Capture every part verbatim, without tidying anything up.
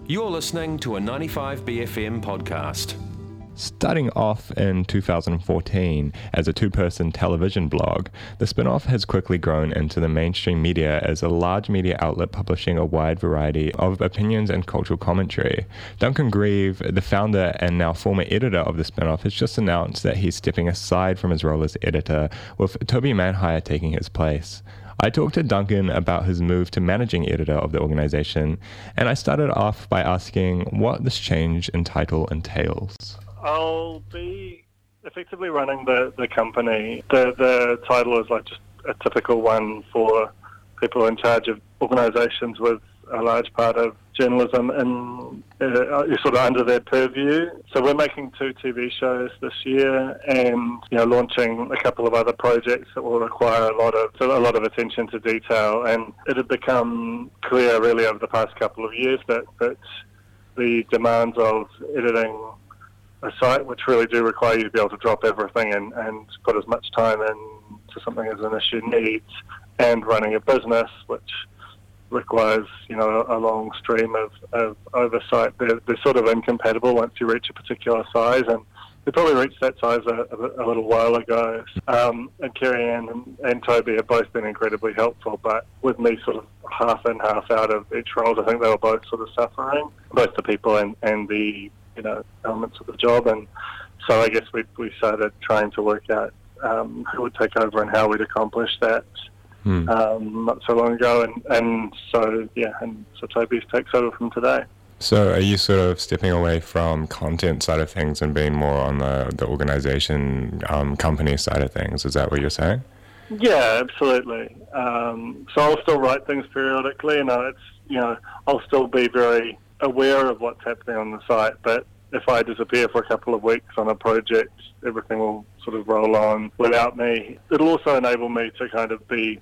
You're listening to a ninety-five B F M podcast. Starting off in two thousand fourteen as a two-person television blog, the spin-off has quickly grown into the mainstream media as a large media outlet publishing a wide variety of opinions and cultural commentary. Duncan Grieve, the founder and now former editor of the spin-off, has just announced that he's stepping aside from his role as editor, with Toby Manhire taking his place. I talked to Duncan about his move to managing editor of the organization, and I started off by asking what this change in title entails. I'll be effectively running the, the company. The the title is like just a typical one for people in charge of organisations with a large part of journalism and uh, sort of under their purview. So we're making two T V shows this year, and you know, launching a couple of other projects that will require a lot of a lot of attention to detail. And it had become clear, really, over the past couple of years that that the demands of editing a site, which really do require you to be able to drop everything and, and put as much time into something as an issue needs, and running a business, which requires, you know, a long stream of, of oversight. They're, they're sort of incompatible once you reach a particular size, and we probably reached that size a, a, a little while ago. Um, and Kerry Ann and, and Toby have both been incredibly helpful, but with me sort of half in, half out of each role, I think they were both sort of suffering, both the people and, and the you know, elements of the job. And so I guess we we started trying to work out um, who would take over and how we'd accomplish that hmm. um, not so long ago. And, and so, yeah, and so Toby takes over from today. So are you sort of stepping away from content side of things and being more on the, the organization, um, company side of things? Is that what you're saying? Yeah, absolutely. Um, so I'll still write things periodically, and uh, it's, you know, I'll still be very aware of what's happening on the site, but if I disappear for a couple of weeks on a project, everything will sort of roll on without me. It'll also enable me to kind of be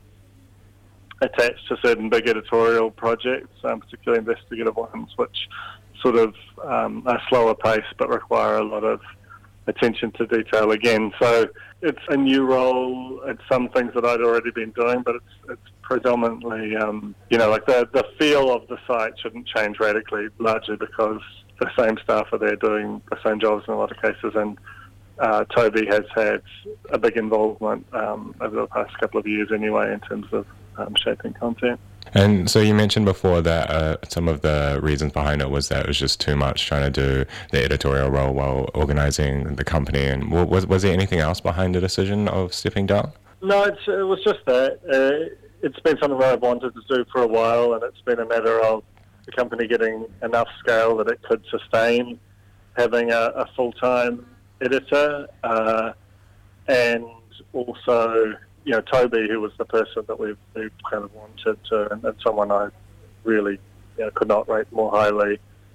attached to certain big editorial projects, um, particularly investigative ones, which sort of um, are slower paced but require a lot of attention to detail again. So it's a new role. It's some things that I'd already been doing, but it's it's predominantly, um, you know, like the, the feel of the site shouldn't change radically, largely because the same staff are there doing the same jobs in a lot of cases, and uh, Toby has had a big involvement um, over the past couple of years anyway in terms of um, shaping content. And so you mentioned before that uh, some of the reasons behind it was that it was just too much trying to do the editorial role while organising the company. And was was there anything else behind the decision of stepping down? No, it's, it was just that. Uh, it's been something that I've wanted to do for a while, and it's been a matter of the company getting enough scale that it could sustain having a, a full-time editor, uh, and also, you know, Toby, who was the person that we've, we've kind of wanted to, and, and someone I really, you know, could not rate more highly,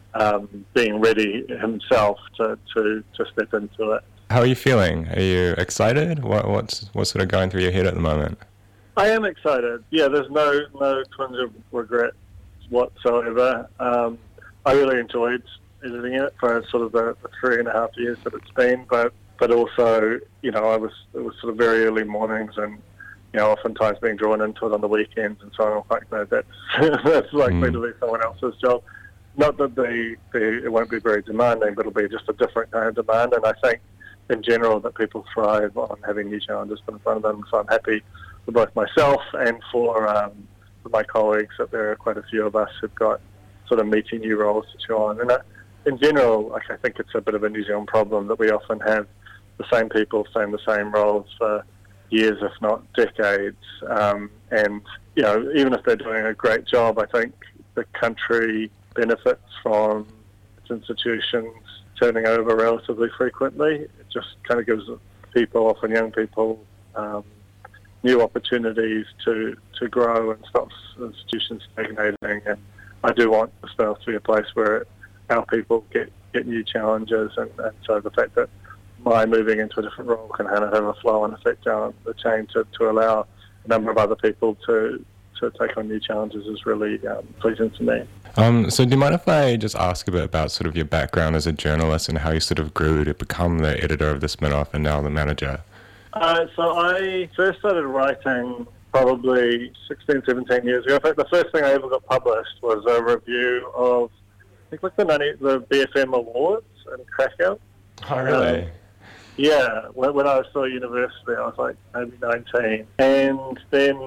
um, being ready himself to, to, to step into it. How are you feeling? Are you excited? What, what's what's sort of going through your head at the moment? I am excited. Yeah, there's no no twinge of regret whatsoever. Um, I really enjoyed editing it for sort of the, the three and a half years that it's been, but but also, you know, I was it was sort of very early mornings, and you know, oftentimes being drawn into it on the weekends, and so I'm quite glad that's that's likely mm. to be someone else's job. Not that the, the it won't be very demanding, but it'll be just a different kind of demand. And I think in general that people thrive on having new challenges put in front of them. So I'm happy for both myself and for, um, for my colleagues that there are quite a few of us who've got sort of meaty new roles to chew on. And uh, in general, like, I think it's a bit of a New Zealand problem that we often have the same people staying the same roles for years, if not decades. Um, and, you know, even if they're doing a great job, I think the country benefits from its institutions turning over relatively frequently. It just kind of gives people, often young people, um, new opportunities to, to grow and stops institutions stagnating. And I do want the Spin-off to be a place where our people get, get new challenges, and, and so the fact that my moving into a different role can kind of have a flow-on effect down the chain to, to allow a number of other people to, to take on new challenges is really um, pleasing to me. Um, so do you mind if I just ask a bit about sort of your background as a journalist and how you sort of grew to become the editor of the Spin-off and now the manager? Uh, so I first started writing probably sixteen, seventeen years ago. In fact, the first thing I ever got published was a review of think like the, ninety, the B F M Awards in Krakow. Oh, really? Um, yeah, when, when I was still at university, I was like maybe nineteen. And then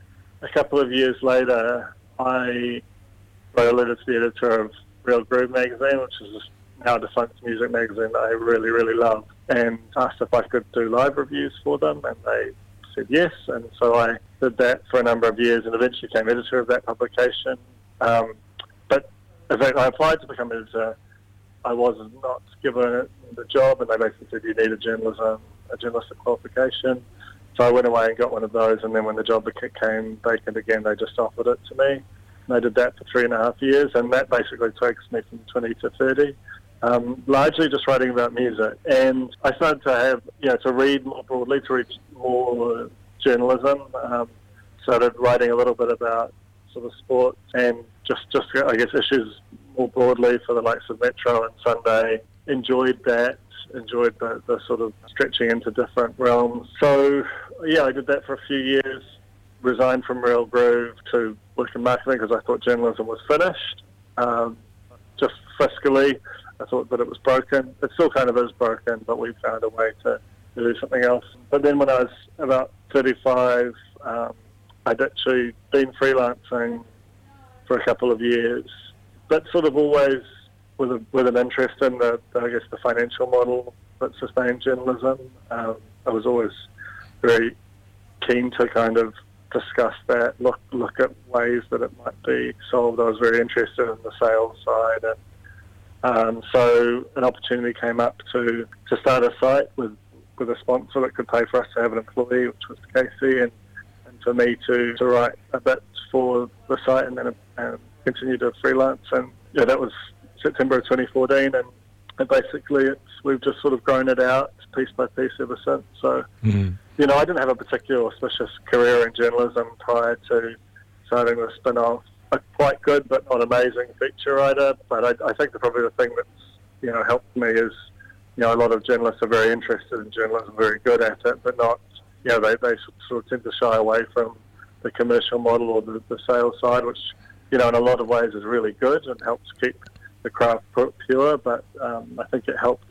a couple of years later, I wrote a letter to the editor of Real Groove magazine, which is now a defunct music magazine that I really, really love, and asked if I could do live reviews for them, and they said yes. And so I did that for a number of years and eventually became editor of that publication. Um, but in fact, I applied to become editor. I was not given the job, and they basically said you need a journalism, a journalistic qualification. So I went away and got one of those, and then when the job became vacant again, they just offered it to me. And I did that for three and a half years, and that basically takes me from twenty to thirty, um, largely just writing about music. And I started to have, you know, to read more broadly, to read more journalism. Um, started writing a little bit about sort of sports and just, just I guess, issues more broadly for the likes of Metro and Sunday. Enjoyed that, enjoyed the, the sort of stretching into different realms. So, yeah, I did that for a few years, resigned from Real Groove to work in marketing because I thought journalism was finished. Um, just fiscally, I thought that it was broken. It still kind of is broken, but we found a way to, to do something else. But then when I was about thirty-five, um, I'd actually been freelancing for a couple of years, but sort of always with a, with an interest in the, I guess, the financial model that sustained journalism. Um, I was always very keen to kind of discuss that, look look at ways that it might be solved. I was very interested in the sales side, and um, so an opportunity came up to, to start a site with, with a sponsor that could pay for us to have an employee, which was Casey, and, and for me to, to write a bit for the site and then um, continue to freelance. And yeah, that was September of twenty fourteen, and, and basically it's we've just sort of grown it out piece by piece ever since. So, mm. you know, I didn't have a particular auspicious career in journalism prior to starting the spin-off. A quite good but not amazing feature writer, but I, I think that probably the thing that's, you know, helped me is, you know, a lot of journalists are very interested in journalism, very good at it, but not, you know, they, they sort of tend to shy away from the commercial model or the, the sales side, which, you know, in a lot of ways is really good and helps keep the craft pure, but um, I think it helped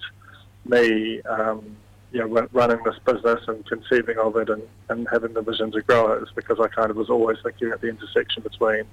me, um, you know, running this business and conceiving of it and, and having the vision to grow it is because I kind of was always thinking at the intersection between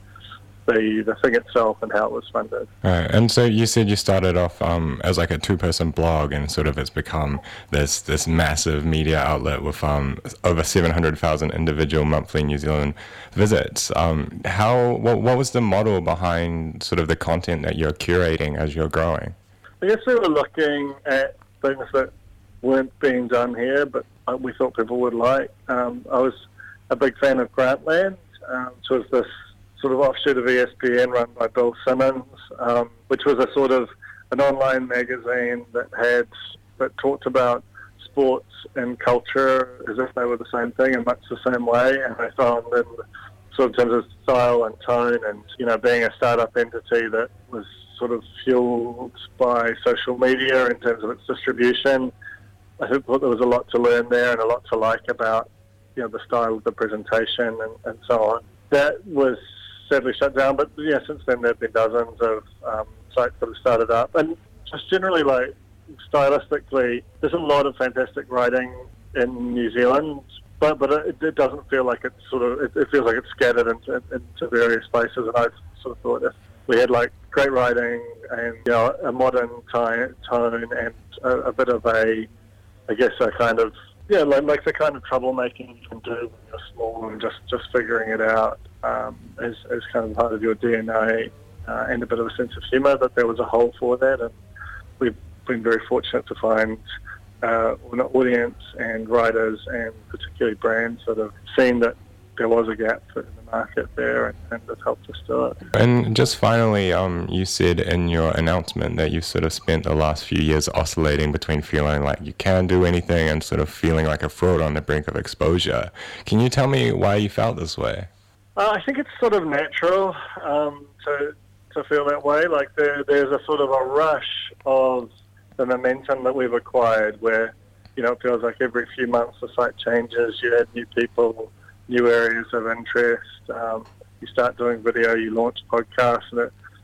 the the thing itself and how it was funded. Right, and so you said you started off um, as like a two-person blog, and sort of it's become this this massive media outlet with um, over seven hundred thousand individual monthly New Zealand visits. Um, how what, what was the model behind sort of the content that you're curating as you're growing? I guess we were looking at things that weren't being done here, but we thought people would like. Um, I was a big fan of Grantland, um, which was this sort of offshoot of E S P N run by Bill Simmons, um, which was a sort of an online magazine that had that talked about sports and culture as if they were the same thing in much the same way. And I found in sort of terms of style and tone, and you know, being a startup entity that was sort of fueled by social media in terms of its distribution, I thought there was a lot to learn there and a lot to like about, you know, the style of the presentation and, and so on. That was sadly shut down, but yeah, since then there have been dozens of um, sites that have started up, and just generally, like, stylistically, there's a lot of fantastic writing in New Zealand, but but it, it doesn't feel like it's sort of it, it feels like it's scattered into, into various places. And I sort of thought if we had like great writing and, you know, a modern tone and a, a bit of a, I guess, a kind of yeah, like, like the kind of troublemaking you can do when you're small and just, just figuring it out um, as, as kind of part of your D N A uh, and a bit of a sense of humour, that there was a hole for that. And we've been very fortunate to find uh, an audience and writers and particularly brands that have seen that there was a gap in the market there, and, and have helped us do it. And just finally, um, you said in your announcement that you sort of spent the last few years oscillating between feeling like you can do anything and sort of feeling like a fraud on the brink of exposure. Can you tell me why you felt this way? Uh, I think it's sort of natural um, to to feel that way. Like there, there's a sort of a rush of the momentum that we've acquired where, you know, it feels like every few months the site changes, you add new people, new areas of interest, um, you start doing video, you launch podcasts, and it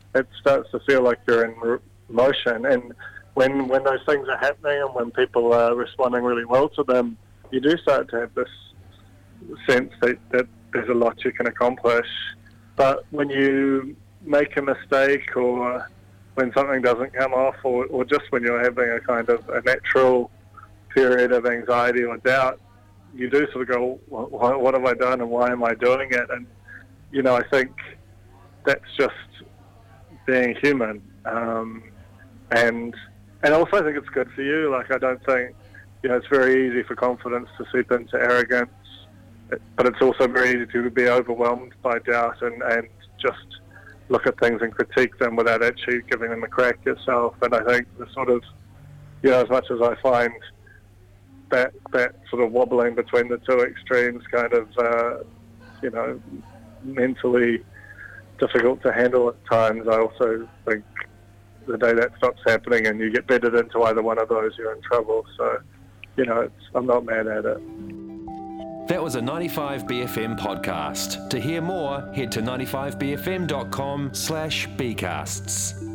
it starts to feel like you're in re- motion. And when when those things are happening and when people are responding really well to them, you do start to have this sense that, that there's a lot you can accomplish. But when you make a mistake, or when something doesn't come off, or, or just when you're having a kind of a natural period of anxiety or doubt, you do sort of go, what, what have I done and why am I doing it? And, you know, I think that's just being human. Um, and and also I think it's good for you. Like, I don't think, you know, it's very easy for confidence to seep into arrogance, but it's also very easy to be overwhelmed by doubt and, and just look at things and critique them without actually giving them a crack yourself. And I think the sort of, you know, as much as I find that that sort of wobbling between the two extremes kind of, uh, you know, mentally difficult to handle at times, I also think the day that stops happening and you get bedded into either one of those, you're in trouble. So, you know, it's, I'm not mad at it. That was a ninety-five B F M podcast. To hear more, head to ninety-five b f m dot com slash bcasts.